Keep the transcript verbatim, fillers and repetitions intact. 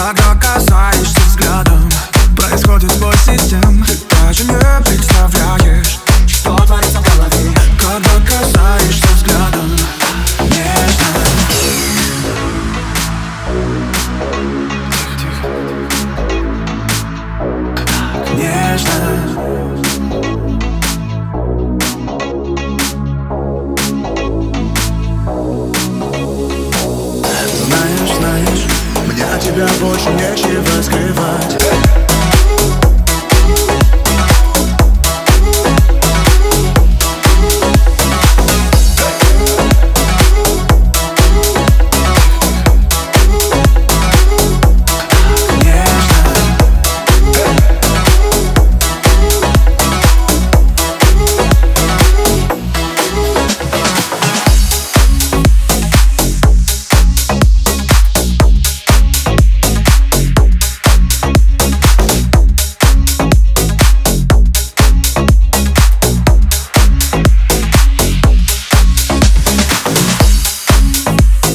Когда касаешься взглядом, происходит бой систем. Ты даже не представляешь, что творится в голове. Когда касаешься взглядом, нежно. Нежно. Знаешь, знаешь, мне от тебя больше нечего скрывать.